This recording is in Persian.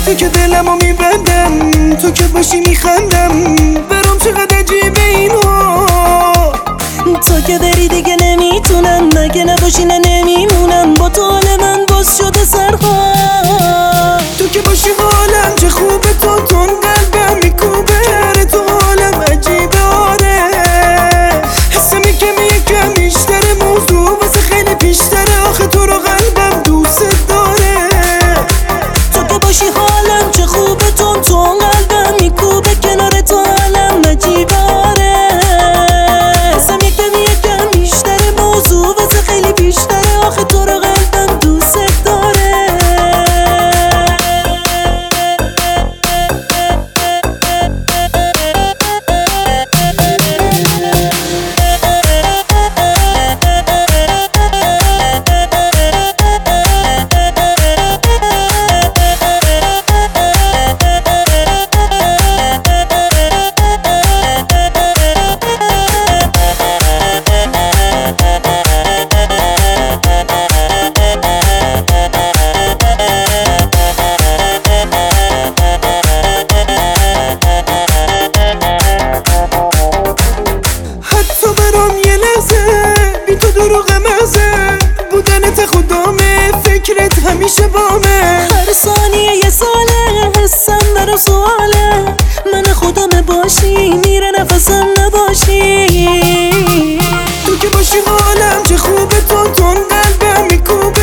تو که دلمو میبندم، تو که باشی میخندم، برام چقدر عجیبه اینها. تو که بری دیگه نمیتونم، مگه نباشی نه نمیمونم، با تو حال من باز شده سرها. تو که باشی حالم چه خوبه، تو قلبم میکوبه، کنار تو حالم عجیبه. آره حسم یکم بیشتره، موضوع واسه خیلی بیشتره، آخه تو رو قلبم دوست داره. تو که باشی حالم چه خوبه، تو قلبم میکوبه، کنار تو حالم عجیبه. آره حسم یکم بیشتره، موضوع واسه خیلی بیشتره، آخه تو رو قلبم دوست داره. دروغ مزه بودنت خدامه، فکرت همیشه بامه، هر ثانیه یه ساله، حسم برا سواله، من خودم باشی میره نفسم نباشی. تو که باشی حالم چه خوبه، تو قلبم میکوبه،